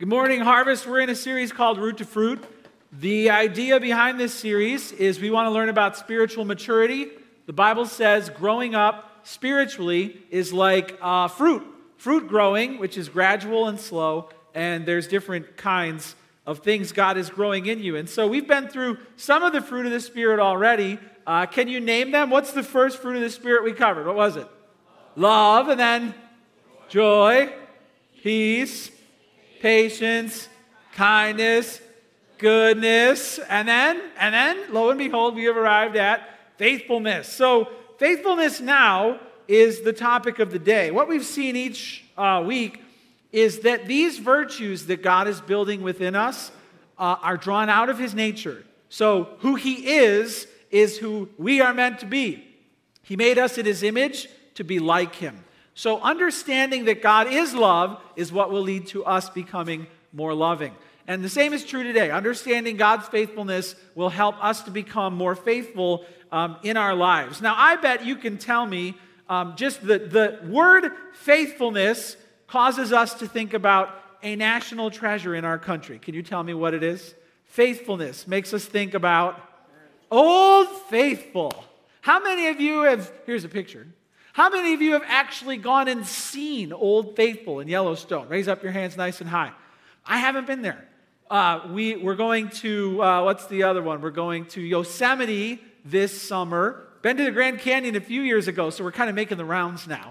Good morning, Harvest. We're in a series called Root to Fruit. The idea behind this series is we want to learn about spiritual maturity. The Bible says growing up spiritually is like fruit. Fruit growing, which is gradual and slow, and there's different kinds of things God is growing in you. And so we've been through some of the fruit of the Spirit already. Can you name them? What's the first fruit of the Spirit we covered? What was it? Love, and then joy, peace, patience, kindness, goodness, and then, lo and behold, we have arrived at faithfulness. So faithfulness now is the topic of the day. What we've seen each week is that these virtues that God is building within us are drawn out of His nature. So who He is who we are meant to be. He made us in His image to be like Him. So understanding that God is love is what will lead to us becoming more loving. And the same is true today. Understanding God's faithfulness will help us to become more faithful in our lives. Now, I bet you can tell me just the word faithfulness causes us to think about a national treasure in our country. Can you tell me what it is? Faithfulness makes us think about Old Faithful. How many of you have, here's a picture. How many of you have actually gone and seen Old Faithful in Yellowstone? Raise up your hands nice and high. I haven't been there. We're going to, what's the other one? We're going to Yosemite this summer. Been to the Grand Canyon a few years ago, so we're kind of making the rounds now.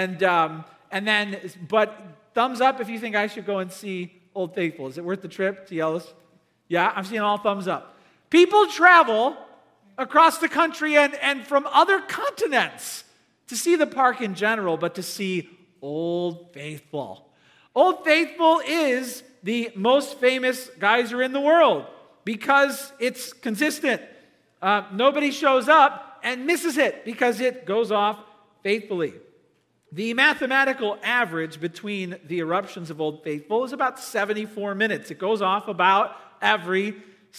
But thumbs up if you think I should go and see Old Faithful. Is it worth the trip to Yellowstone? Yeah, I'm seeing all thumbs up. People travel across the country and from other continents to see the park in general, but to see Old Faithful. Old Faithful is the most famous geyser in the world because it's consistent. Nobody shows up and misses it because it goes off faithfully. The mathematical average between the eruptions of Old Faithful is about 74 minutes. It goes off about every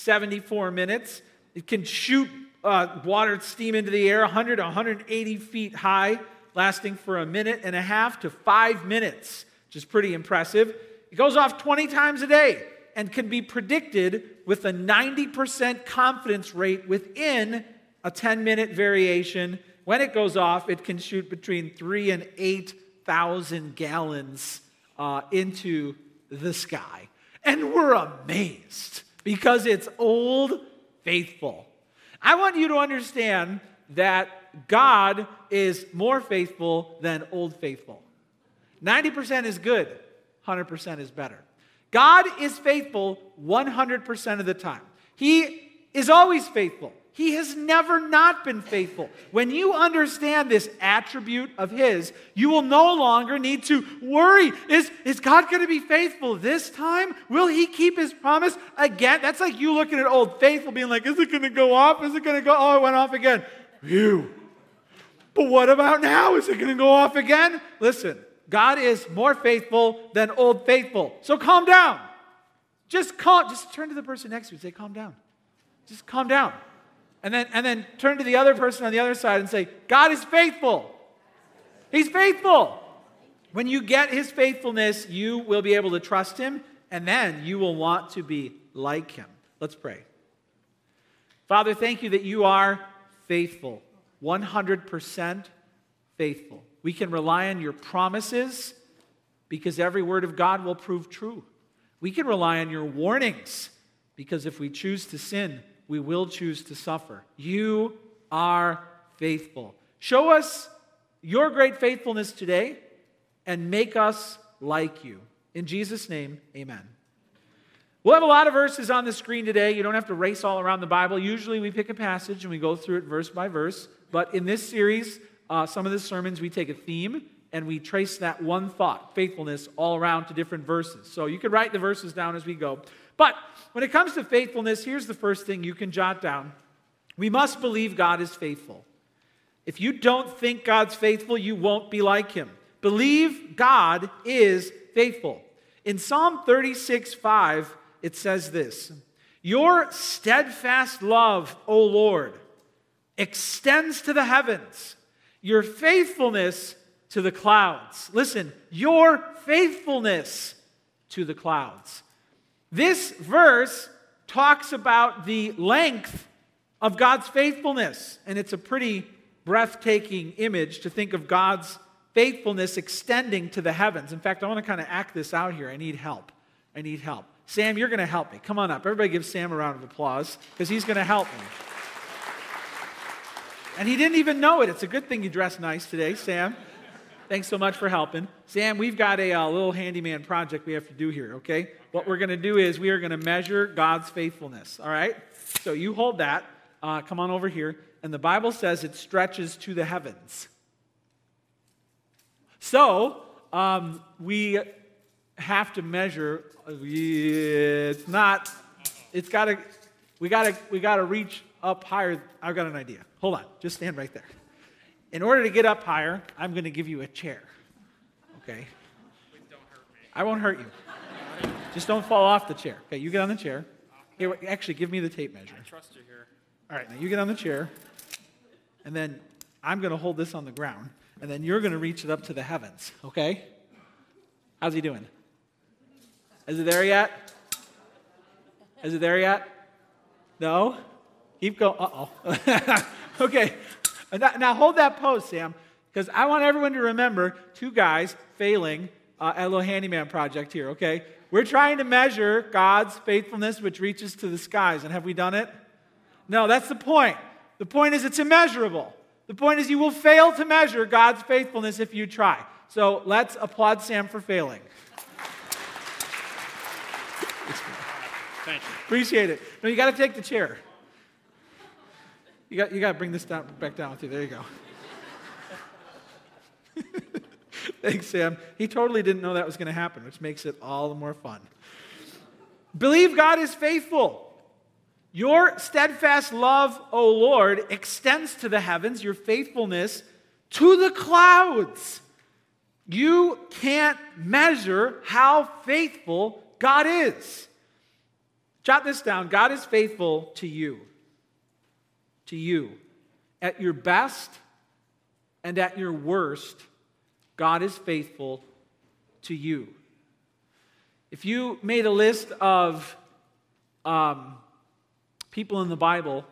74 minutes. It can shoot water, steam into the air 100 to 180 feet high, lasting for a minute and a half to 5 minutes, which is pretty impressive. It goes off 20 times a day and can be predicted with a 90% confidence rate within a 10-minute variation. When it goes off, it can shoot between 3,000 and 8,000 gallons into the sky. And we're amazed because it's Old Faithful. I want you to understand that God is more faithful than Old Faithful. 90% is good, 100% is better. God is faithful 100% of the time. He is always faithful. He has never not been faithful. When you understand this attribute of His, you will no longer need to worry. Is God going to be faithful this time? Will He keep His promise again? That's like you looking at Old Faithful being like, is it going to go off? Is it going to go? Oh, it went off again. Phew. But what about now? Is it going to go off again? Listen, God is more faithful than Old Faithful. So calm down. Just turn to the person next to you and say, calm down. Just calm down. And then turn to the other person on the other side and say, God is faithful. He's faithful. When you get His faithfulness, you will be able to trust Him, and then you will want to be like Him. Let's pray. Father, thank you that you are faithful, 100% faithful. We can rely on your promises because every word of God will prove true. We can rely on your warnings because if we choose to sin, we will choose to suffer. You are faithful. Show us your great faithfulness today and make us like you. In Jesus' name, amen. We'll have a lot of verses on the screen today. You don't have to race all around the Bible. Usually we pick a passage and we go through it verse by verse. But in this series, some of the sermons, we take a theme and we trace that one thought, faithfulness, all around to different verses. So you can write the verses down as we go. But when it comes to faithfulness, here's the first thing you can jot down. We must believe God is faithful. If you don't think God's faithful, you won't be like Him. Believe God is faithful. In Psalm 36:5, it says this, your steadfast love, O Lord, extends to the heavens, your faithfulness to the clouds. Listen, your faithfulness to the clouds. This verse talks about the length of God's faithfulness, and it's a pretty breathtaking image to think of God's faithfulness extending to the heavens. In fact, I want to kind of act this out here. I need help. Sam, you're going to help me. Come on up. Everybody give Sam a round of applause because he's going to help me. And he didn't even know it. It's a good thing you dressed nice today, Sam. Thanks so much for helping. Sam, we've got a little handyman project we have to do here, okay? What we're going to do is we are going to measure God's faithfulness, all right? So you hold that. Come on over here. And the Bible says it stretches to the heavens. So we have to measure. We gotta reach up higher. I've got an idea. Hold on, just stand right there. In order to get up higher, I'm going to give you a chair. Okay. Please don't hurt me. I won't hurt you. Just don't fall off the chair. Okay, you get on the chair. Here, actually, give me the tape measure. I trust you here. All right, now you get on the chair, and then I'm going to hold this on the ground, and then you're going to reach it up to the heavens. Okay? How's he doing? Is it there yet? Is it there yet? No? Keep going. Uh-oh. Okay. Now hold that pose, Sam, because I want everyone to remember two guys failing at a little handyman project here, okay? We're trying to measure God's faithfulness, which reaches to the skies. And have we done it? No, that's the point. The point is it's immeasurable. The point is you will fail to measure God's faithfulness if you try. So let's applaud Sam for failing. Thank you. Appreciate it. No, you got to take the chair. You got to bring this back down with you. There you go. Thanks, Sam. He totally didn't know that was going to happen, which makes it all the more fun. Believe God is faithful. Your steadfast love, O Lord, extends to the heavens, your faithfulness to the clouds. You can't measure how faithful God is. Jot this down. God is faithful to you. To you. At your best and at your worst, God is faithful to you. If you made a list of people in the Bible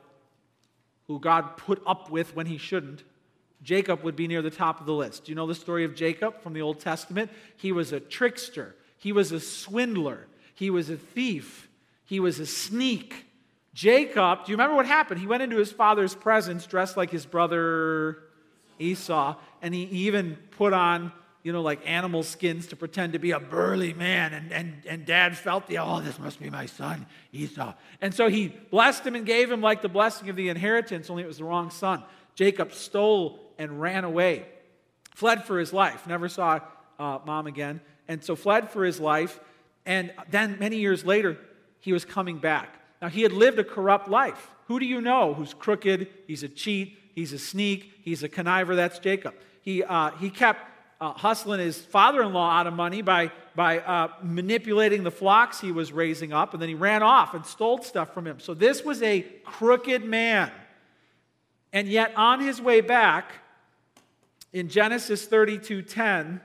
who God put up with when he shouldn't, Jacob would be near the top of the list. Do you know the story of Jacob from the Old Testament? He was a trickster. He was a swindler. He was a thief. He was a sneak. Jacob, do you remember what happened? He went into his father's presence dressed like his brother Esau, and he even put on, like animal skins to pretend to be a burly man, and dad felt this must be my son, Esau. And so he blessed him and gave him like the blessing of the inheritance, only it was the wrong son. Jacob stole and ran away, fled for his life, never saw mom again, and so fled for his life, and then many years later, he was coming back. Now, he had lived a corrupt life. Who do you know who's crooked? He's a cheat. He's a sneak. He's a conniver. That's Jacob. He kept hustling his father-in-law out of money by manipulating the flocks he was raising up, and then he ran off and stole stuff from him. So this was a crooked man. And yet, on his way back, in Genesis 32:10,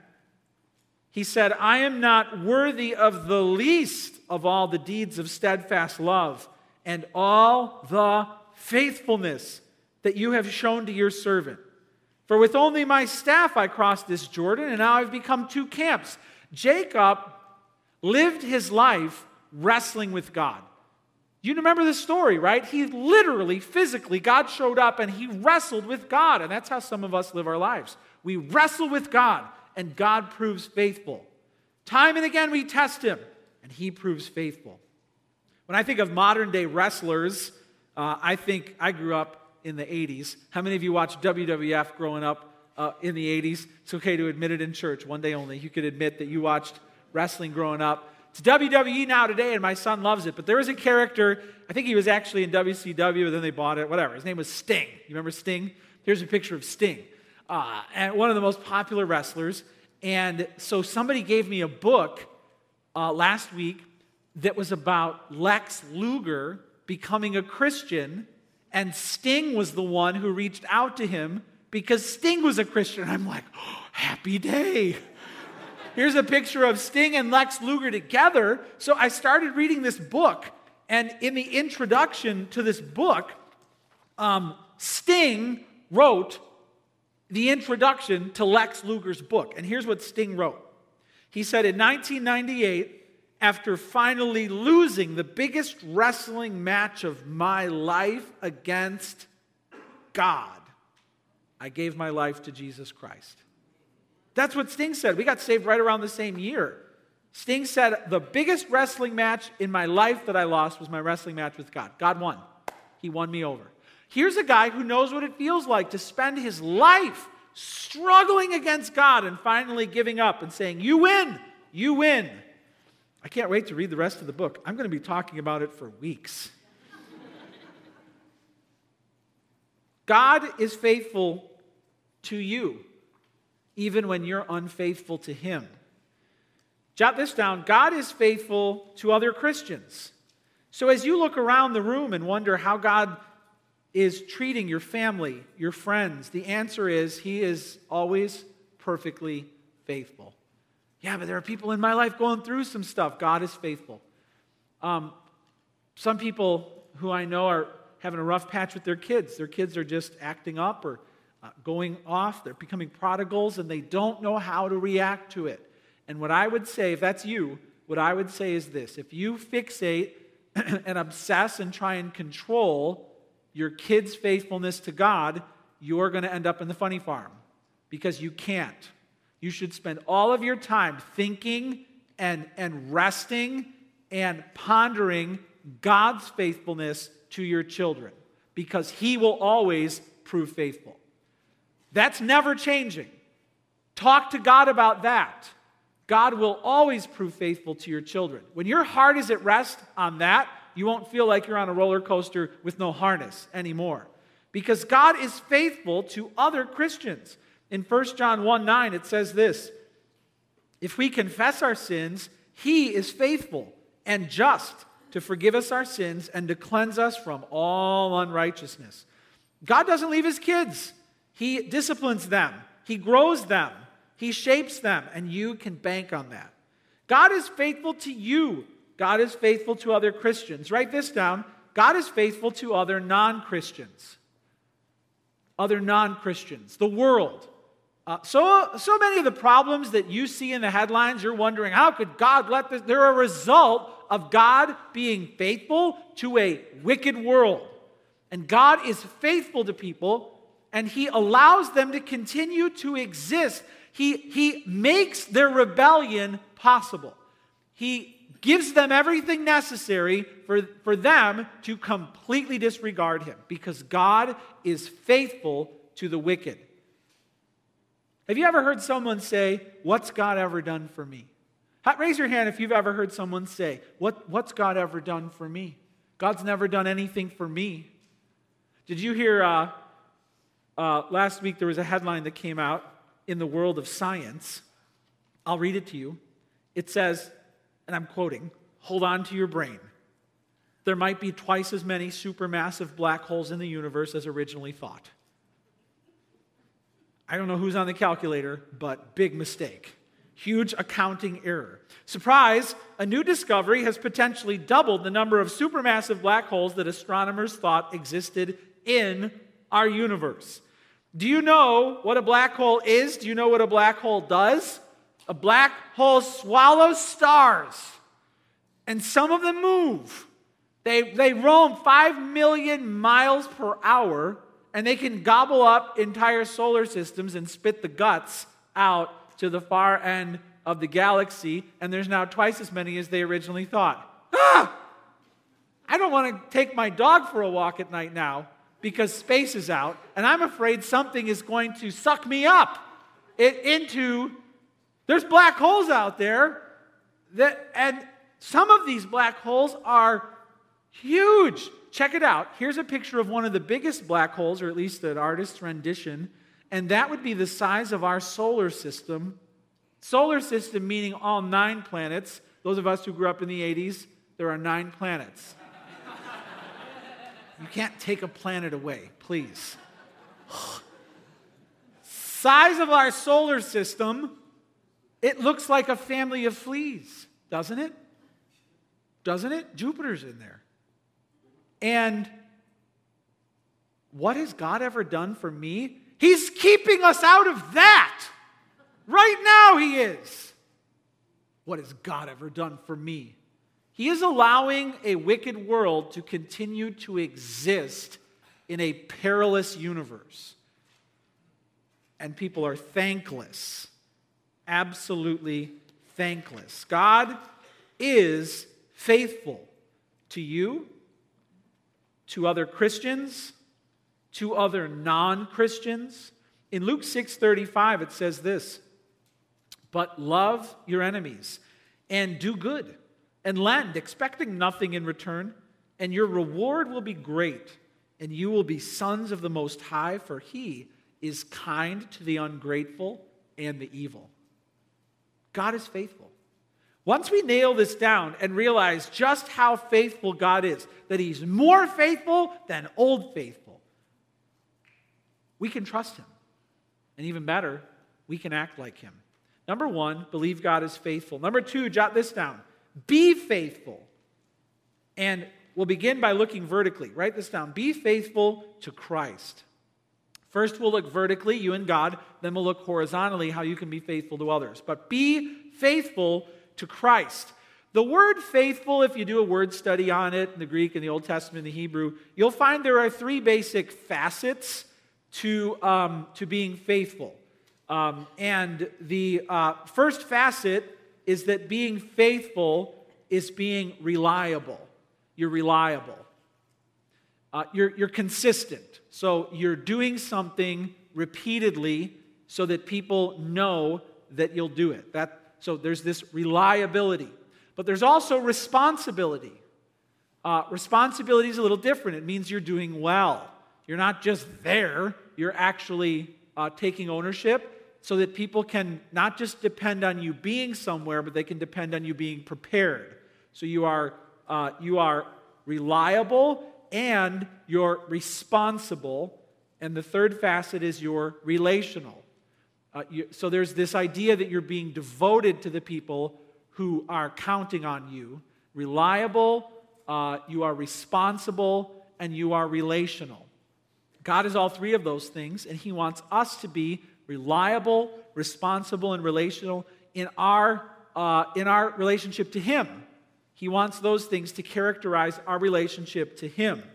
he said, I am not worthy of the least of all the deeds of steadfast love and all the faithfulness that you have shown to your servant. For with only my staff I crossed this Jordan, and now I've become two camps. Jacob lived his life wrestling with God. You remember the story, right? He literally, physically, God showed up and he wrestled with God. And that's how some of us live our lives. We wrestle with God, and God proves faithful. Time and again we test him, and he proves faithful. When I think of modern day wrestlers, I think I grew up in the 80s. How many of you watched WWF growing up in the 80s? It's okay to admit it in church, one day only. You could admit that you watched wrestling growing up. It's WWE now today, and my son loves it. But there was a character, I think he was actually in WCW, then they bought it, whatever. His name was Sting. You remember Sting? Here's a picture of Sting. And one of the most popular wrestlers. And so somebody gave me a book last week that was about Lex Luger becoming a Christian, and Sting was the one who reached out to him because Sting was a Christian. I'm like, oh, happy day. Here's a picture of Sting and Lex Luger together. So I started reading this book, and in the introduction to this book, Sting wrote the introduction to Lex Luger's book. And here's what Sting wrote. He said, in 1998, after finally losing the biggest wrestling match of my life against God, I gave my life to Jesus Christ. That's what Sting said. We got saved right around the same year. Sting said, the biggest wrestling match in my life that I lost was my wrestling match with God. God won. He won me over. Here's a guy who knows what it feels like to spend his life struggling against God and finally giving up and saying, you win, you win. I can't wait to read the rest of the book. I'm going to be talking about it for weeks. God is faithful to you, even when you're unfaithful to Him. Jot this down. God is faithful to other Christians. So as you look around the room and wonder how God is treating your family, your friends, the answer is He is always perfectly faithful. Yeah, but there are people in my life going through some stuff. God is faithful. Some people who I know are having a rough patch with their kids. Their kids are just acting up or going off. They're becoming prodigals, and they don't know how to react to it. And what I would say, if that's you, what I would say is this. If you fixate and obsess and try and control your kids' faithfulness to God, you're going to end up in the funny farm because you can't. You should spend all of your time thinking and resting and pondering God's faithfulness to your children because He will always prove faithful. That's never changing. Talk to God about that. God will always prove faithful to your children. When your heart is at rest on that, you won't feel like you're on a roller coaster with no harness anymore. Because God is faithful to other Christians. In 1 John 1:9, it says this, if we confess our sins, He is faithful and just to forgive us our sins and to cleanse us from all unrighteousness. God doesn't leave His kids. He disciplines them. He grows them. He shapes them, and you can bank on that. God is faithful to you. God is faithful to other Christians. Write this down. God is faithful to other non-Christians. Other non-Christians. The world. So many of the problems that you see in the headlines, you're wondering, how could God let this? They're a result of God being faithful to a wicked world. And God is faithful to people, and He allows them to continue to exist. He makes their rebellion possible. He gives them everything necessary for them to completely disregard Him because God is faithful to the wicked. Have you ever heard someone say, what's God ever done for me? Raise your hand if you've ever heard someone say, what's God ever done for me? God's never done anything for me. Did you hear last week there was a headline that came out in the world of science? I'll read it to you. It says, and I'm quoting, hold on to your brain. There might be twice as many supermassive black holes in the universe as originally thought. I don't know who's on the calculator, but big mistake. Huge accounting error. Surprise, a new discovery has potentially doubled the number of supermassive black holes that astronomers thought existed in our universe. Do you know what a black hole is? Do you know what a black hole does? A black hole swallows stars, and some of them move. They roam 5 million miles per hour, and they can gobble up entire solar systems and spit the guts out to the far end of the galaxy, and there's now twice as many as they originally thought. I don't want to take my dog for a walk at night now because space is out, and I'm afraid something is going to suck me up into... There's black holes out there, and some of these black holes are huge. Check it out. Here's a picture of one of the biggest black holes, or at least an artist's rendition, and that would be the size of our solar system. Solar system meaning all 9 planets. Those of us who grew up in the 80s, there are 9 planets. You can't take a planet away, please. Size of our solar system, It looks like a family of fleas, doesn't it? Doesn't it? Jupiter's in there. And what has God ever done for me? He's keeping us out of that. Right now he is. What has God ever done for me? He is allowing a wicked world to continue to exist in a perilous universe. And people are thankless. Absolutely thankless. God is faithful to you, to other Christians, to other non-Christians. In Luke 6:35 it says this, "But love your enemies and do good and lend, expecting nothing in return, and your reward will be great, and you will be sons of the Most High, for He is kind to the ungrateful and the evil." God is faithful. Once we nail this down and realize just how faithful God is, that He's more faithful than old faithful, we can trust Him. And even better, we can act like Him. Number one, believe God is faithful. Number two, jot this down. Be faithful. And we'll begin by looking vertically. Write this down. Be faithful to Christ. First, we'll look vertically, you and God. Then we'll look horizontally, how you can be faithful to others. But be faithful to Christ. The word faithful, if you do a word study on it in the Greek, in the Old Testament, in the Hebrew, you'll find there are three basic facets to being faithful. And the first facet is that being faithful is being reliable. You're reliable. You're consistent. So you're doing something repeatedly so that people know that you'll do it. So there's this reliability. But there's also responsibility. Responsibility is a little different. It means you're doing well. You're not just there. You're actually taking ownership so that people can not just depend on you being somewhere, but they can depend on you being prepared. So you are reliable and you're responsible. And the third facet is you're relational. So there's this idea that you're being devoted to the people who are counting on you. Reliable, you are responsible, and you are relational. God is all three of those things, and He wants us to be reliable, responsible, and relational in our relationship to Him. He wants those things to characterize our relationship to Him.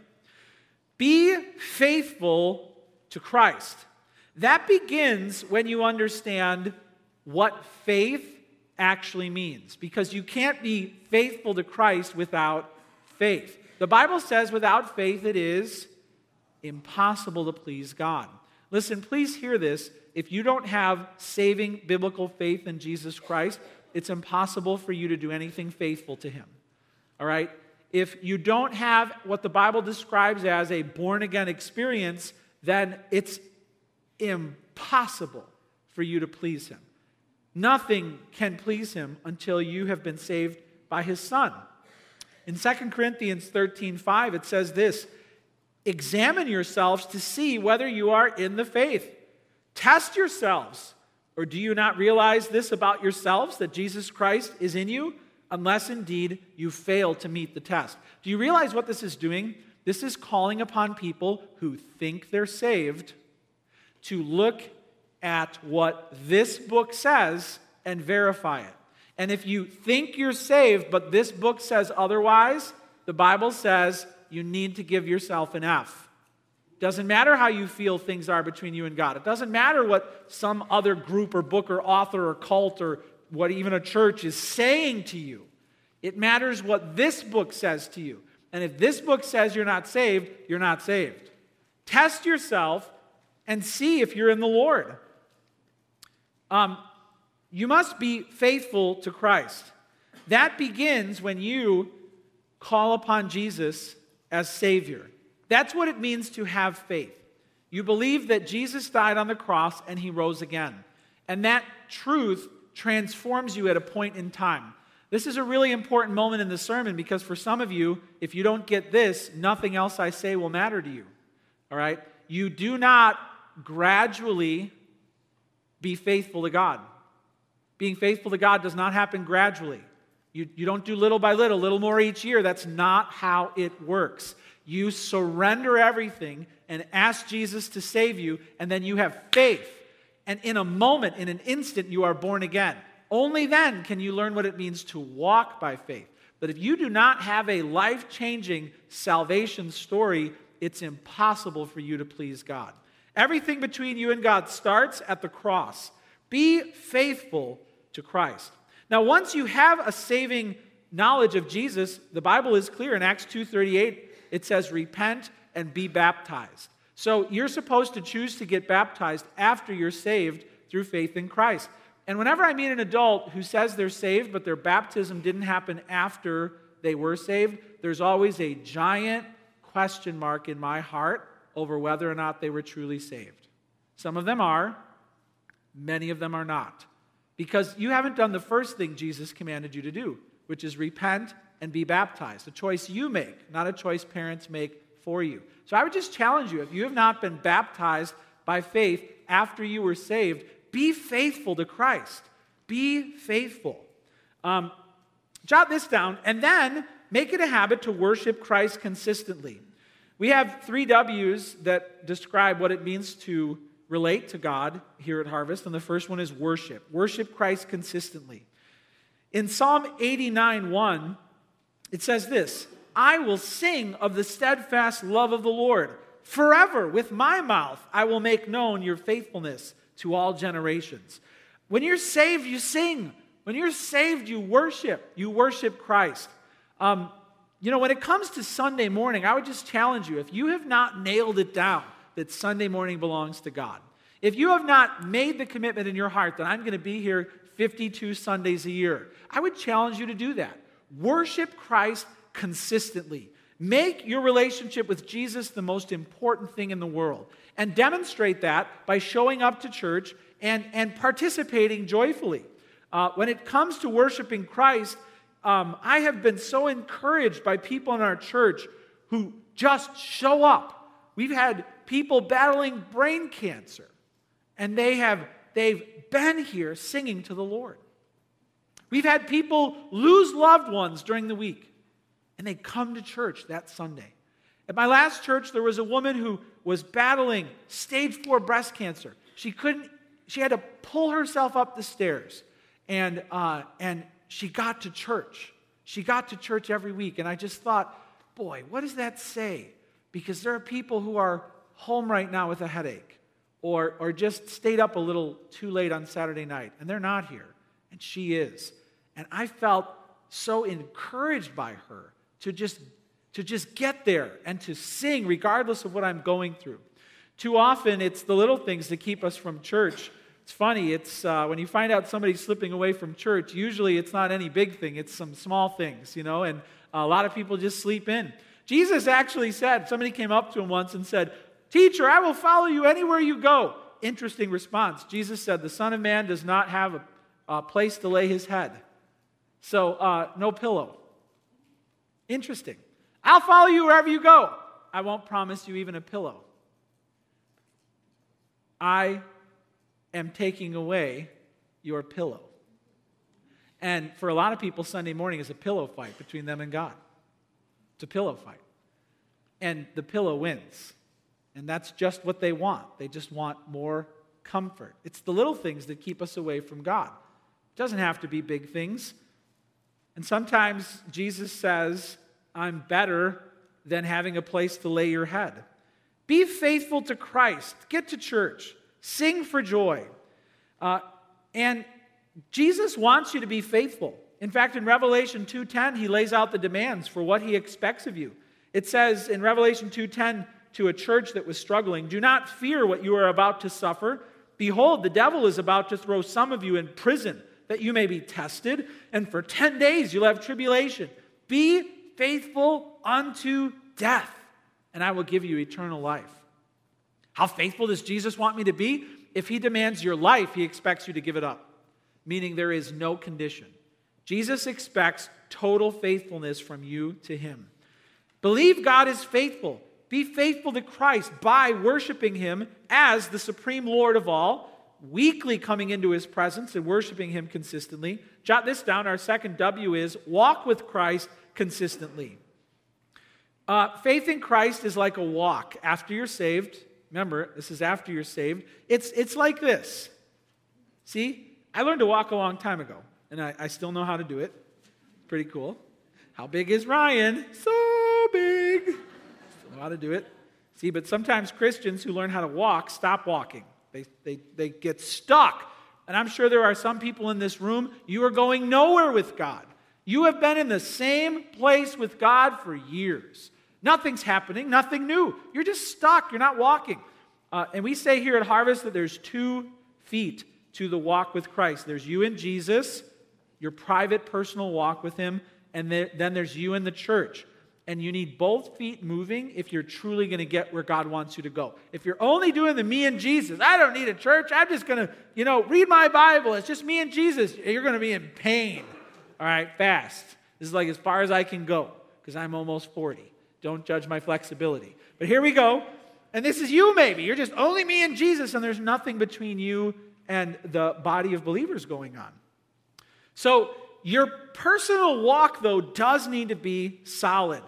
Be faithful to Christ. That begins when you understand what faith actually means, because you can't be faithful to Christ without faith. The Bible says without faith it is impossible to please God. Listen, please hear this. If you don't have saving biblical faith in Jesus Christ, it's impossible for you to do anything faithful to Him. All right? If you don't have what the Bible describes as a born-again experience, then it's impossible for you to please Him. Nothing can please Him until you have been saved by His Son. In 2 Corinthians 13:5, it says this, "Examine yourselves to see whether you are in the faith. Test yourselves. Or do you not realize this about yourselves, that Jesus Christ is in you, unless indeed you fail to meet the test?" Do you realize what this is doing? This is calling upon people who think they're saved to look at what this book says and verify it. And if you think you're saved, but this book says otherwise, the Bible says you need to give yourself an F. Doesn't matter how you feel things are between you and God. It doesn't matter what some other group or book or author or cult or what even a church is saying to you. It matters what this book says to you. And if this book says you're not saved, you're not saved. Test yourself and see if you're in the Lord. You must be faithful to Christ. That begins when you call upon Jesus as Savior. That's what it means to have faith. You believe that Jesus died on the cross and He rose again. And that truth transforms you at a point in time. This is a really important moment in the sermon because for some of you, if you don't get this, nothing else I say will matter to you. All right? You do not gradually be faithful to God. Being faithful to God does not happen gradually. You don't do little by little more each year. That's not how it works. You surrender everything and ask Jesus to save you, and then you have faith. And in a moment, in an instant, you are born again. Only then can you learn what it means to walk by faith. But if you do not have a life-changing salvation story, it's impossible for you to please God. Everything between you and God starts at the cross. Be faithful to Christ. Now, once you have a saving knowledge of Jesus, the Bible is clear. In Acts 2:38, it says, repent and be baptized. So you're supposed to choose to get baptized after you're saved through faith in Christ. And whenever I meet an adult who says they're saved, but their baptism didn't happen after they were saved, there's always a giant question mark in my heart over whether or not they were truly saved. Some of them are, many of them are not. Because you haven't done the first thing Jesus commanded you to do, which is repent and be baptized. A choice you make, not a choice parents make for you. So I would just challenge you, if you have not been baptized by faith after you were saved, be faithful to Christ. Be faithful. Jot this down, and then make it a habit to worship Christ consistently. We have 3 W's that describe what it means to relate to God here at Harvest, and the first one is worship. Worship Christ consistently. In Psalm 89:1, it says this, I will sing of the steadfast love of the Lord. Forever, with my mouth, I will make known your faithfulness to all generations. When you're saved, you sing. When you're saved, you worship. You worship Christ. When it comes to Sunday morning, I would just challenge you, if you have not nailed it down that Sunday morning belongs to God, if you have not made the commitment in your heart that I'm going to be here 52 Sundays a year, I would challenge you to do that. Worship Christ consistently. Make your relationship with Jesus the most important thing in the world. And demonstrate that by showing up to church and participating joyfully. When it comes to worshiping Christ, I have been so encouraged by people in our church who just show up. We've had people battling brain cancer, and they've been here singing to the Lord. We've had people lose loved ones during the week, and they come to church that Sunday. At my last church, there was a woman who was battling stage 4 breast cancer. She had to pull herself up the stairs, and she got to church. She got to church every week, and I just thought, boy, what does that say? Because there are people who are home right now with a headache, or just stayed up a little too late on Saturday night, and they're not here, and she is. And I felt so encouraged by her to just get there and to sing regardless of what I'm going through. Too often, it's the little things that keep us from church. It's funny, it's when you find out somebody's slipping away from church, usually it's not any big thing, it's some small things, and a lot of people just sleep in. Jesus actually said, somebody came up to him once and said, Teacher, I will follow you anywhere you go. Interesting response. Jesus said, the Son of Man does not have a place to lay his head. So, no pillow. Interesting. I'll follow you wherever you go. I won't promise you even a pillow. I am taking away your pillow. And for a lot of people, Sunday morning is a pillow fight between them and God. It's a pillow fight. And the pillow wins. And that's just what they want. They just want more comfort. It's the little things that keep us away from God. It doesn't have to be big things. And sometimes Jesus says, I'm better than having a place to lay your head. Be faithful to Christ. Get to church. Sing for joy. And Jesus wants you to be faithful. In fact, in Revelation 2:10, he lays out the demands for what he expects of you. It says in Revelation 2:10 to a church that was struggling, do not fear what you are about to suffer. Behold, the devil is about to throw some of you in prison, that you may be tested, and for 10 days you'll have tribulation. Be faithful unto death, and I will give you eternal life. How faithful does Jesus want me to be? If he demands your life, he expects you to give it up, meaning there is no condition. Jesus expects total faithfulness from you to him. Believe God is faithful. Be faithful to Christ by worshiping him as the supreme Lord of all. weekly coming into his presence and worshiping him consistently. Jot this down. Our second W is walk with Christ consistently. Faith in Christ is like a walk after you're saved. Remember, this is after you're saved. It's like this. See, I learned to walk a long time ago, and I still know how to do it. Pretty cool. How big is Ryan? So big. Still know how to do it. See, but sometimes Christians who learn how to walk stop walking. They get stuck. And I'm sure there are some people in this room, you are going nowhere with God. You have been in the same place with God for years. Nothing's happening, nothing new. You're just stuck. You're not walking. And we say here at Harvest that there's 2 feet to the walk with Christ. There's you and Jesus, your private personal walk with him, and then there's you and the church. And you need both feet moving if you're truly going to get where God wants you to go. If you're only doing the me and Jesus, I don't need a church, I'm just going to, read my Bible, it's just me and Jesus, you're going to be in pain. All right, fast. This is like as far as I can go because I'm almost 40. Don't judge my flexibility. But here we go. And this is you maybe. You're just only me and Jesus, and there's nothing between you and the body of believers going on. So your personal walk, though, does need to be solid.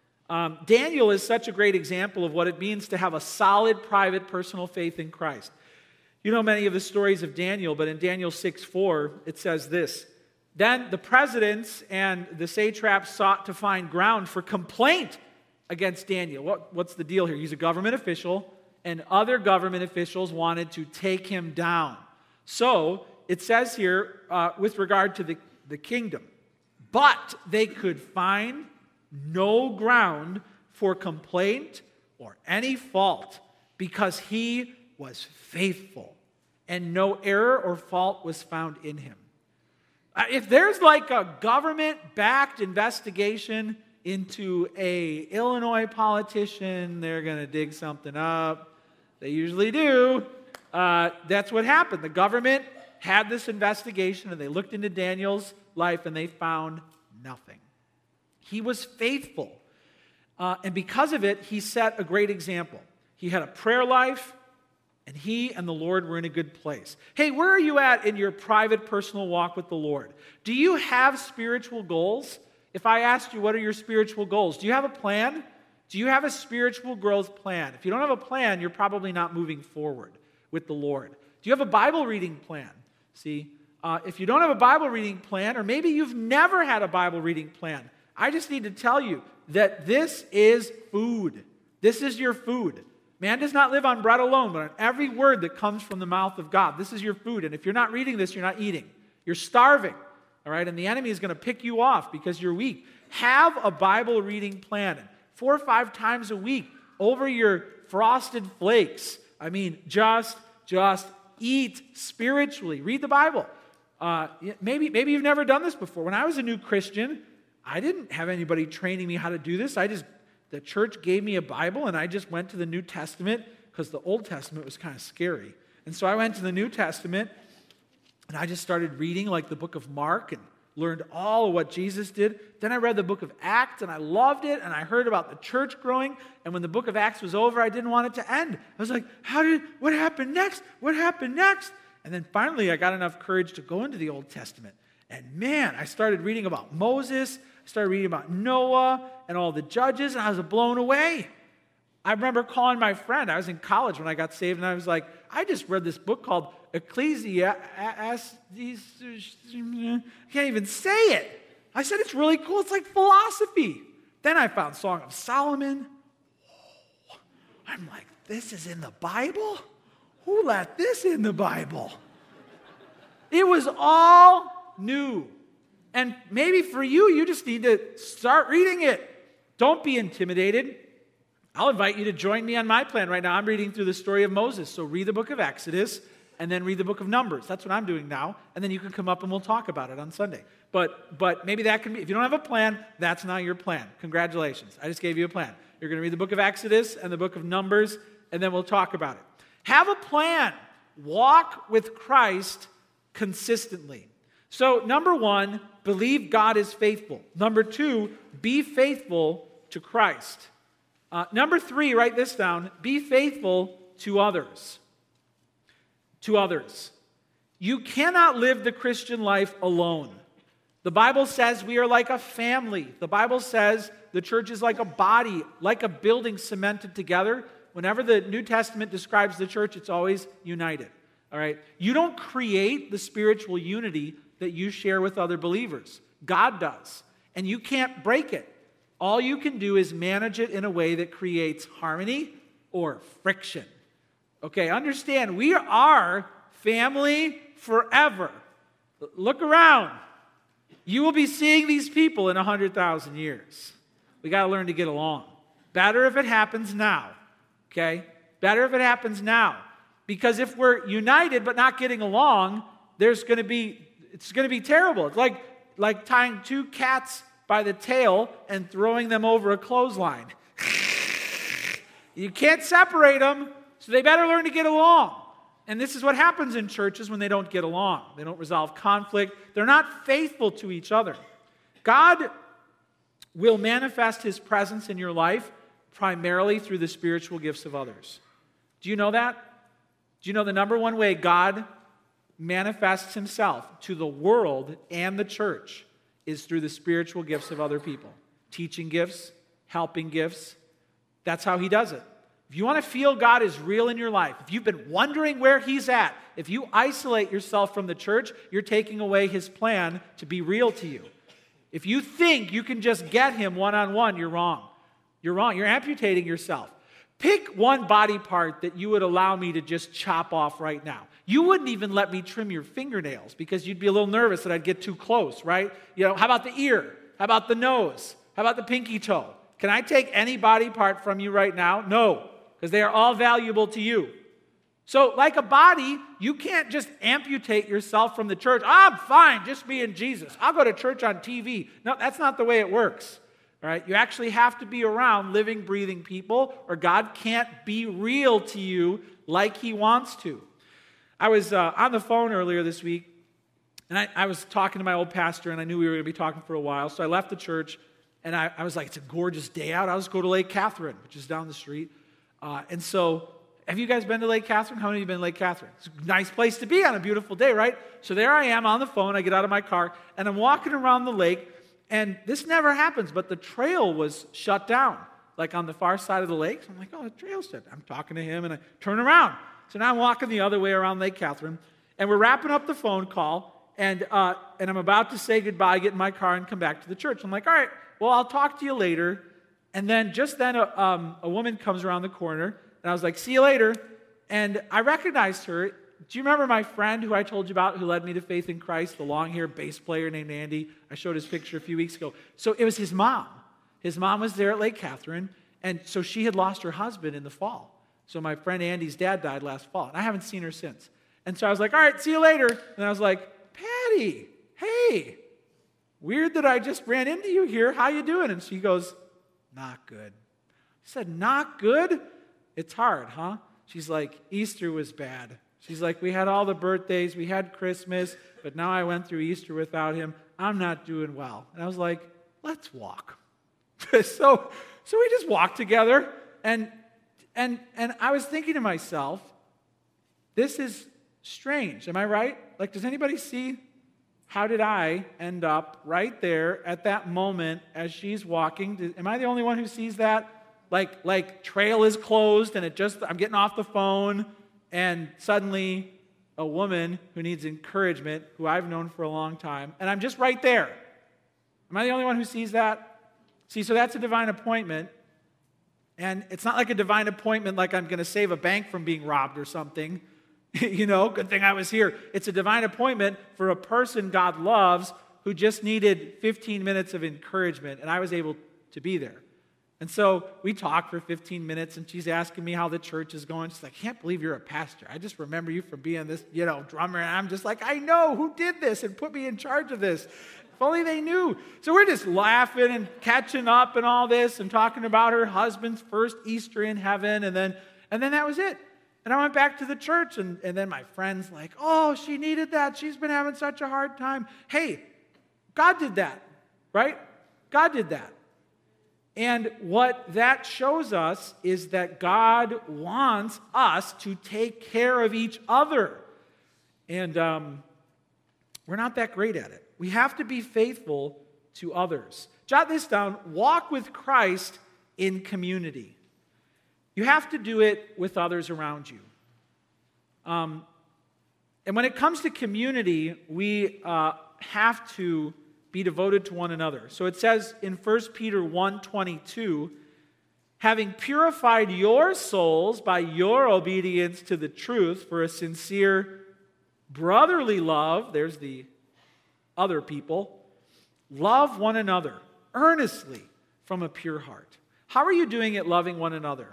Daniel is such a great example of what it means to have a solid, private, personal faith in Christ. You know many of the stories of Daniel, but in Daniel 6:4, it says this. Then the presidents and the satraps sought to find ground for complaint against Daniel. What's the deal here? He's a government official, and other government officials wanted to take him down. So it says here with regard to the kingdom, but they could find no ground for complaint or any fault because he was faithful and no error or fault was found in him. If there's like a government-backed investigation into a Illinois politician, they're going to dig something up. They usually do. That's what happened. The government had this investigation and they looked into Daniel's life and they found nothing. He was faithful. And because of it, he set a great example. He had a prayer life, and he and the Lord were in a good place. Hey, where are you at in your private, personal walk with the Lord? Do you have spiritual goals? If I asked you, what are your spiritual goals? Do you have a plan? Do you have a spiritual growth plan? If you don't have a plan, you're probably not moving forward with the Lord. Do you have a Bible reading plan? See, if you don't have a Bible reading plan, or maybe you've never had a Bible reading plan, I just need to tell you that this is food. This is your food. Man does not live on bread alone, but on every word that comes from the mouth of God. This is your food. And if you're not reading this, you're not eating. You're starving. All right? And the enemy is going to pick you off because you're weak. Have a Bible reading plan. 4 or 5 times a week over your frosted flakes. I mean, just eat spiritually. Read the Bible. Maybe you've never done this before. When I was a new Christian, I didn't have anybody training me how to do this. The church gave me a Bible, and I just went to the New Testament because the Old Testament was kind of scary. And so I went to the New Testament, and I just started reading like the book of Mark and learned all of what Jesus did. Then I read the book of Acts, and I loved it, and I heard about the church growing. And when the book of Acts was over, I didn't want it to end. I was like, what happened next? What happened next? And then finally, I got enough courage to go into the Old Testament. And man, I started reading about Moses, I started reading about Noah and all the judges, and I was blown away. I remember calling my friend. I was in college when I got saved, and I was like, I just read this book called Ecclesiastes. I can't even say it. I said, it's really cool. It's like philosophy. Then I found Song of Solomon. I'm like, this is in the Bible? Who let this in the Bible? It was all new. And maybe for you, you just need to start reading it. Don't be intimidated. I'll invite you to join me on my plan right now. I'm reading through the story of Moses. So read the book of Exodus and then read the book of Numbers. That's what I'm doing now. And then you can come up and we'll talk about it on Sunday. But maybe that can be, if you don't have a plan, that's not your plan. Congratulations. I just gave you a plan. You're going to read the book of Exodus and the book of Numbers, and then we'll talk about it. Have a plan. Walk with Christ consistently. So, number 1, believe God is faithful. Number 2, be faithful to Christ. Number 3, write this down, be faithful to others. to others. You cannot live the Christian life alone. The Bible says we are like a family. The Bible says the church is like a body, like a building cemented together. Whenever the New Testament describes the church, it's always united. All right? You don't create the spiritual unity that you share with other believers. God does. And you can't break it. All you can do is manage it in a way that creates harmony or friction. Okay, understand, we are family forever. Look around. You will be seeing these people in 100,000 years. We got to learn to get along. Better if it happens now. Okay? Better if it happens now. Because if we're united but not getting along, it's going to be terrible. It's like tying two cats by the tail and throwing them over a clothesline. You can't separate them, so they better learn to get along. And this is what happens in churches when they don't get along. They don't resolve conflict. They're not faithful to each other. God will manifest His presence in your life primarily through the spiritual gifts of others. Do you know that? Do you know the number one way God manifests Himself to the world and the church is through the spiritual gifts of other people? Teaching gifts, helping gifts. That's how He does it. If you want to feel God is real in your life, if you've been wondering where He's at, if you isolate yourself from the church, you're taking away His plan to be real to you. If you think you can just get Him one-on-one, you're wrong. You're wrong. You're amputating yourself. Pick one body part that you would allow me to just chop off right now. You wouldn't even let me trim your fingernails because you'd be a little nervous that I'd get too close, right? How about the ear? How about the nose? How about the pinky toe? Can I take any body part from you right now? No, because they are all valuable to you. So like a body, you can't just amputate yourself from the church. I'm fine, just me and Jesus. I'll go to church on TV. No, that's not the way it works. All right? You actually have to be around living, breathing people, or God can't be real to you like He wants to. I was on the phone earlier this week, and I was talking to my old pastor, and I knew we were going to be talking for a while, so I left the church, and I was like, it's a gorgeous day out. I'll just go to Lake Catherine, which is down the street. And so, have you guys been to Lake Catherine? How many of you have been to Lake Catherine? It's a nice place to be on a beautiful day, right? So there I am on the phone. I get out of my car, and I'm walking around the lake, and this never happens, but the trail was shut down, like on the far side of the lake. So I'm like, oh, the trail's shut down. I'm talking to him, and I turn around. So now I'm walking the other way around Lake Catherine, and we're wrapping up the phone call, and I'm about to say goodbye, get in my car, and come back to the church. I'm like, all right, well, I'll talk to you later. And then just then a woman comes around the corner, and I was like, see you later. And I recognized her. Do you remember my friend who I told you about who led me to faith in Christ, the long-haired bass player named Andy? I showed his picture a few weeks ago. So it was his mom. His mom was there at Lake Catherine, and so she had lost her husband in the fall. So my friend Andy's dad died last fall, and I haven't seen her since. And so I was like, all right, see you later. And I was like, Patty, hey, weird that I just ran into you here. How you doing? And she goes, not good. I said, not good? It's hard, huh? She's like, Easter was bad. She's like, we had all the birthdays, we had Christmas, but now I went through Easter without him. I'm not doing well. And I was like, let's walk. So we just walked together, and I was thinking to myself, this is strange. Am I right? Like, does anybody see how did I end up right there at that moment as she's walking? Am I the only one who sees that? Like trail is closed, and I'm getting off the phone, and suddenly a woman who needs encouragement, who I've known for a long time, and I'm just right there. Am I the only one who sees that? See, so that's a divine appointment. And it's not like a divine appointment like I'm going to save a bank from being robbed or something. Good thing I was here. It's a divine appointment for a person God loves who just needed 15 minutes of encouragement, and I was able to be there. And so we talked for 15 minutes, and she's asking me how the church is going. She's like, I can't believe you're a pastor. I just remember you from being this, drummer. And I'm just like, I know who did this and put me in charge of this. If only they knew. So we're just laughing and catching up and all this and talking about her husband's first Easter in heaven. And then that was it. And I went back to the church, and then my friend's like, oh, she needed that. She's been having such a hard time. Hey, God did that, right? God did that. And what that shows us is that God wants us to take care of each other. And we're not that great at it. We have to be faithful to others. Jot this down. Walk with Christ in community. You have to do it with others around you. And when it comes to community, we have to be devoted to one another. So it says in 1 Peter 1:22, having purified your souls by your obedience to the truth for a sincere brotherly love, there's the other people, love one another earnestly from a pure heart. How are you doing at loving one another?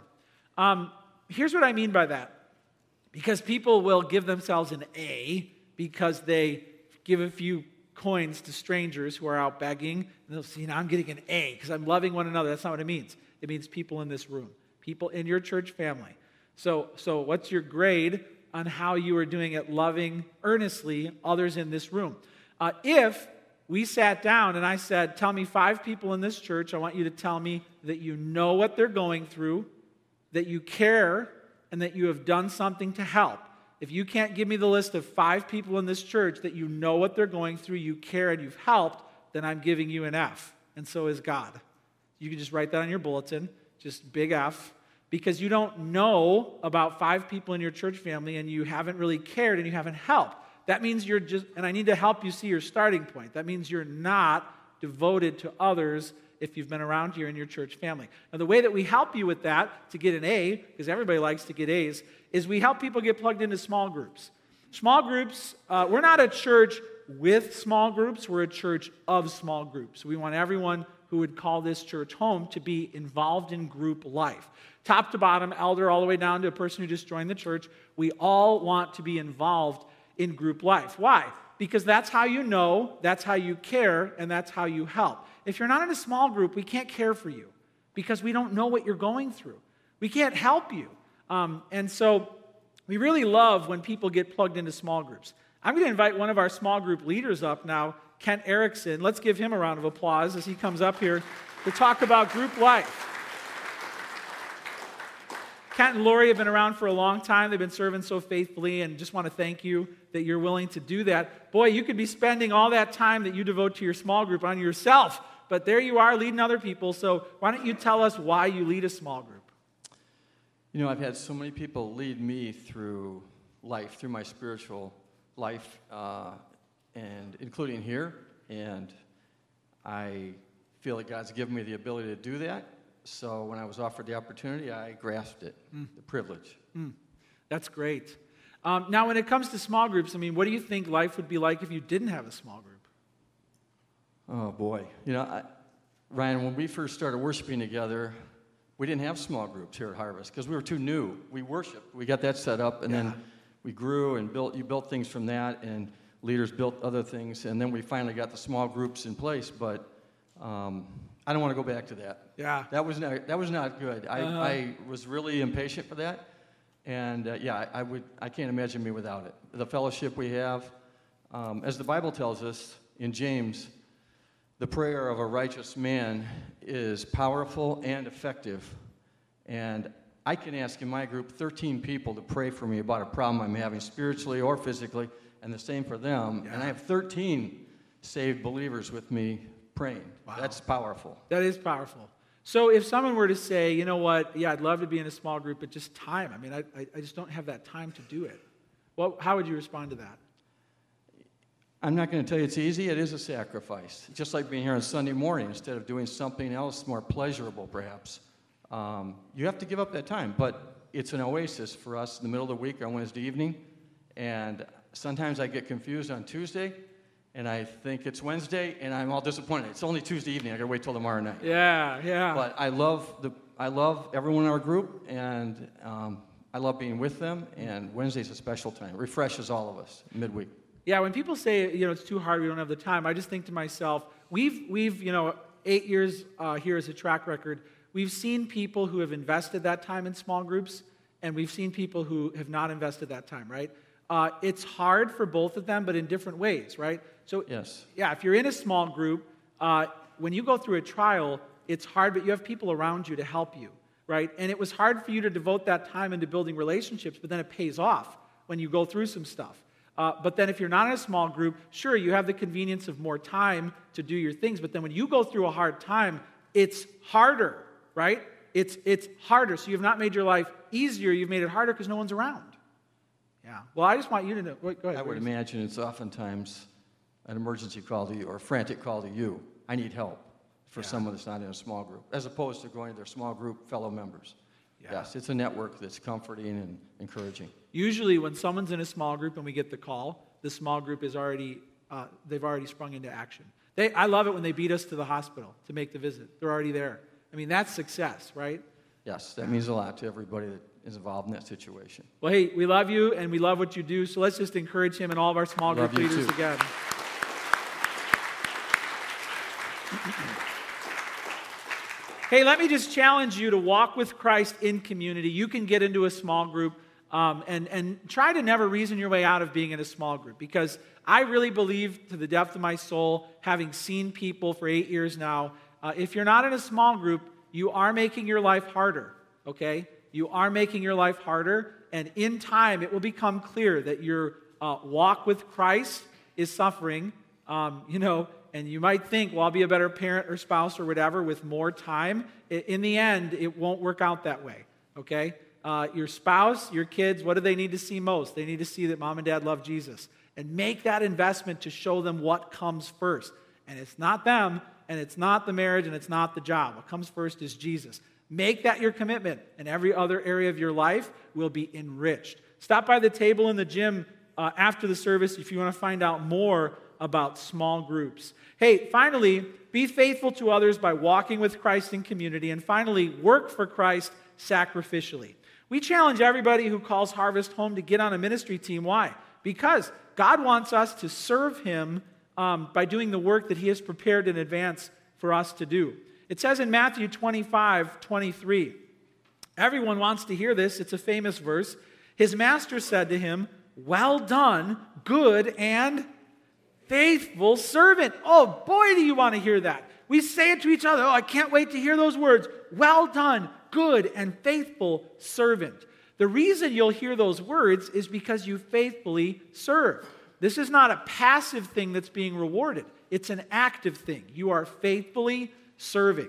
Here's what I mean by that. Because people will give themselves an A because they give a few coins to strangers who are out begging, and they'll say, I'm getting an A because I'm loving one another. That's not what it means. It means people in this room, people in your church family. So what's your grade on how you are doing at loving earnestly others in this room? If we sat down and I said, tell me 5 people in this church, I want you to tell me that you know what they're going through, that you care, and that you have done something to help. If you can't give me the list of 5 people in this church that you know what they're going through, you care, and you've helped, then I'm giving you an F, and so is God. You can just write that on your bulletin, just big F, because you don't know about 5 people in your church family, and you haven't really cared, and you haven't helped. That means you're just, and I need to help you see your starting point. That means you're not devoted to others if you've been around here in your church family. Now, the way that we help you with that to get an A, because everybody likes to get A's, is we help people get plugged into small groups. Small groups, we're not a church with small groups, we're a church of small groups. We want everyone who would call this church home to be involved in group life. Top to bottom, elder all the way down to a person who just joined the church, we all want to be involved in group life. Why? Because that's how you know, that's how you care, and that's how you help. If you're not in a small group, we can't care for you because we don't know what you're going through. We can't help you. And so we really love when people get plugged into small groups. I'm going to invite one of our small group leaders up now, Kent Erickson. Let's give him a round of applause as he comes up here to talk about group life. Kent and Lori have been around for a long time. They've been serving so faithfully, and just want to thank you that you're willing to do that. Boy, you could be spending all that time that you devote to your small group on yourself, but there you are leading other people. So why don't you tell us why you lead a small group? You know, I've had so many people lead me through life, through my spiritual life, and including here, and I feel like God's given me the ability to do that. So when I was offered the opportunity, I grasped it, the privilege. That's great. Now, when it comes to small groups, I mean, what do you think life would be like if you didn't have a small group? Oh, boy. You know, Ryan, when we first started worshiping together, we didn't have small groups here at Harvest because we were too new. We worshiped. We got that set up, and then we grew and built. You built things from that, and leaders built other things, and then we finally got the small groups in place, but I don't want to go back to that. Yeah. That was not good. I was really impatient for that, and I can't imagine me without it. The fellowship we have, as the Bible tells us in James, the prayer of a righteous man is powerful and effective, and I can ask in my group 13 people to pray for me about a problem I'm having spiritually or physically, and the same for them, and I have 13 saved believers with me praying. Wow. That's powerful. That is powerful. So if someone were to say, you know what, yeah, I'd love to be in a small group, but just time. I mean, I just don't have that time to do it. Well, how would you respond to that? I'm not going to tell you it's easy. It is a sacrifice. Just like being here on Sunday morning instead of doing something else more pleasurable, perhaps. You have to give up that time, but it's an oasis for us in the middle of the week on Wednesday evening, and sometimes I get confused on Tuesday, and I think it's Wednesday, and I'm all disappointed. It's only Tuesday evening. I got to wait till tomorrow night. Yeah. But I love everyone in our group, and I love being with them. And Wednesday's a special time. It refreshes all of us midweek. Yeah. When people say it's too hard, we don't have the time, I just think to myself, we've 8 years here as a track record. We've seen people who have invested that time in small groups, and we've seen people who have not invested that time. Right. It's hard for both of them, but in different ways, right? So, yes. Yeah, if you're in a small group, when you go through a trial, it's hard, but you have people around you to help you, right? And it was hard for you to devote that time into building relationships, but then it pays off when you go through some stuff. But then if you're not in a small group, sure, you have the convenience of more time to do your things. But then when you go through a hard time, it's harder, right? It's harder. So you've not made your life easier. You've made it harder because no one's around. Yeah. Well, I just want you to know. Wait, go ahead. I would imagine it's oftentimes an emergency call to you or a frantic call to you. I need help for someone that's not in a small group, as opposed to going to their small group fellow members. Yeah. Yes, it's a network that's comforting and encouraging. Usually when someone's in a small group and we get the call, the small group is already, they've already sprung into action. I love it when they beat us to the hospital to make the visit. They're already there. I mean, that's success, right? Yes, that means a lot to everybody that is involved in that situation. Well, hey, we love you and we love what you do, so let's just encourage him and all of our small group leaders again. Hey, let me just challenge you to walk with Christ in community. You can get into a small group and try to never reason your way out of being in a small group, because I really believe to the depth of my soul, having seen people for 8 years now, if you're not in a small group, you are making your life harder, okay? You are making your life harder, and in time it will become clear that your walk with Christ is suffering, and you might think, well, I'll be a better parent or spouse or whatever with more time. In the end, it won't work out that way, okay? Your spouse, your kids, what do they need to see most? They need to see that mom and dad love Jesus. And make that investment to show them what comes first. And it's not them, and it's not the marriage, and it's not the job. What comes first is Jesus. Make that your commitment, and every other area of your life will be enriched. Stop by the table in the gym after the service if you want to find out more about small groups. Hey, finally, be faithful to others by walking with Christ in community. And finally, work for Christ sacrificially. We challenge everybody who calls Harvest home to get on a ministry team. Why? Because God wants us to serve Him by doing the work that He has prepared in advance for us to do. It says in Matthew 25:23, everyone wants to hear this. It's a famous verse. His master said to him, "Well done, good and faithful servant." Oh, boy, do you want to hear that. We say it to each other. Oh, I can't wait to hear those words. Well done, good and faithful servant. The reason you'll hear those words is because you faithfully serve. This is not a passive thing that's being rewarded. It's an active thing. You are faithfully serving.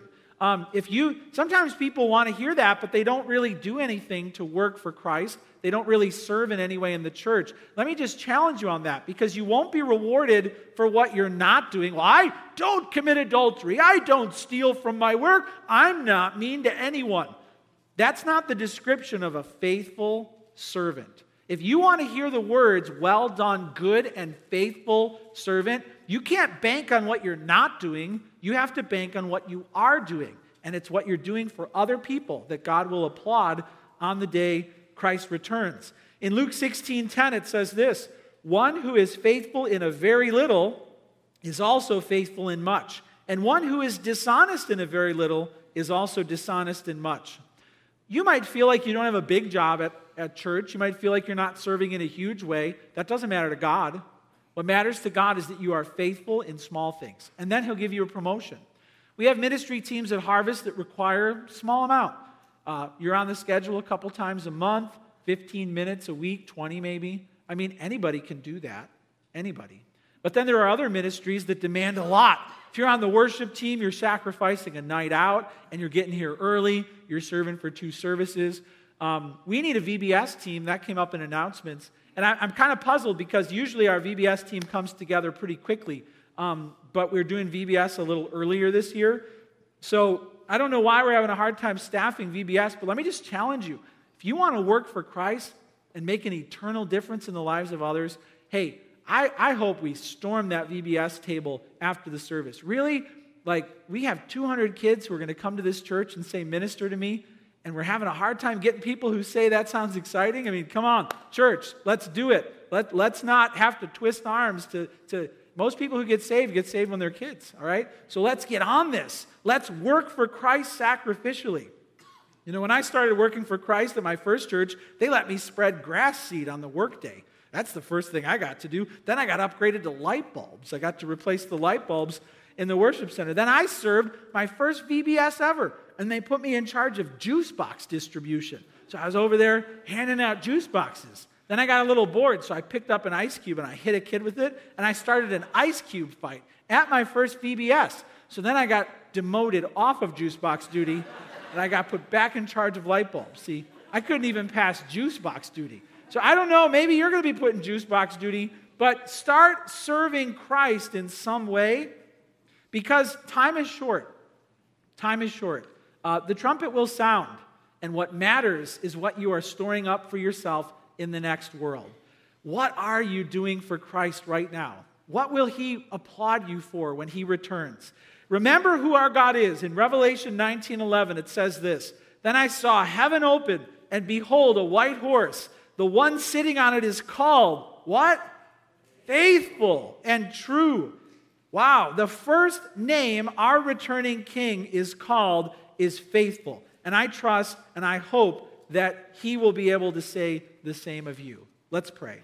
Sometimes people want to hear that, but they don't really do anything to work for Christ. They don't really serve in any way in the church. Let me just challenge you on that, because you won't be rewarded for what you're not doing. Well, I don't commit adultery. I don't steal from my work. I'm not mean to anyone. That's not the description of a faithful servant. If you want to hear the words, "Well done, good and faithful servant," you can't bank on what you're not doing. You have to bank on what you are doing. And it's what you're doing for other people that God will applaud on the day Christ returns. In Luke 16:10, it says this, "One who is faithful in a very little is also faithful in much. And one who is dishonest in a very little is also dishonest in much." You might feel like you don't have a big job at church. You might feel like you're not serving in a huge way. That doesn't matter to God. What matters to God is that you are faithful in small things. And then He'll give you a promotion. We have ministry teams at Harvest that require a small amount. You're on the schedule a couple times a month, 15 minutes a week, 20 maybe. I mean, anybody can do that. Anybody. But then there are other ministries that demand a lot. If you're on the worship team, you're sacrificing a night out, and you're getting here early. You're serving for 2 services. We need a VBS team. That came up in announcements. And I'm kind of puzzled, because usually our VBS team comes together pretty quickly. But we're doing VBS a little earlier this year. So I don't know why we're having a hard time staffing VBS, but let me just challenge you. If you want to work for Christ and make an eternal difference in the lives of others, hey, I hope we storm that VBS table after the service. Really, we have 200 kids who are going to come to this church and say, "Minister to me," and we're having a hard time getting people who say that sounds exciting. I mean, come on, church, let's do it. Let's not have to twist arms to most people who get saved when they're kids, all right? So let's get on this. Let's work for Christ sacrificially. You know, when I started working for Christ at my first church, they let me spread grass seed on the workday. That's the first thing I got to do. Then I got upgraded to light bulbs. I got to replace the light bulbs in the worship center. Then I served my first VBS ever, and they put me in charge of juice box distribution. So I was over there handing out juice boxes. Then I got a little bored, so I picked up an ice cube and I hit a kid with it, and I started an ice cube fight at my first VBS. So then I got demoted off of juice box duty, and I got put back in charge of light bulbs. See, I couldn't even pass juice box duty. So I don't know, maybe you're going to be put in juice box duty, but start serving Christ in some way, because time is short. Time is short. The trumpet will sound, and what matters is what you are storing up for yourself in the next world. What are you doing for Christ right now? What will he applaud you for when he returns? Remember who our God is. In Revelation 19:11, it says this, "Then I saw heaven open, and behold, a white horse. The one sitting on it is called," what? Faithful and true. Wow, the first name our returning king is called is faithful. And I trust and I hope that he will be able to say the same of you. Let's pray.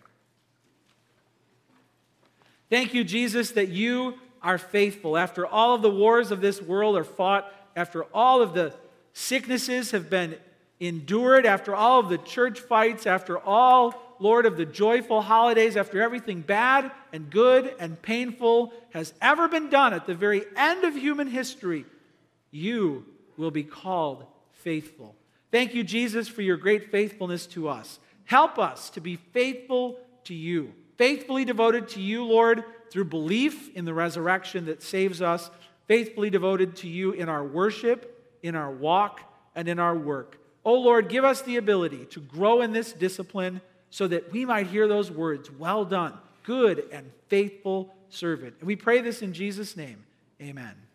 Thank you, Jesus, that you are faithful. After all of the wars of this world are fought, after all of the sicknesses have been endured, after all of the church fights, after all, Lord, of the joyful holidays, after everything bad and good and painful has ever been done at the very end of human history, you will be called faithful. Thank you, Jesus, for your great faithfulness to us. Help us to be faithful to you, faithfully devoted to you, Lord, through belief in the resurrection that saves us, faithfully devoted to you in our worship, in our walk, and in our work. Oh, Lord, give us the ability to grow in this discipline so that we might hear those words, "Well done, good and faithful servant." And we pray this in Jesus' name. Amen.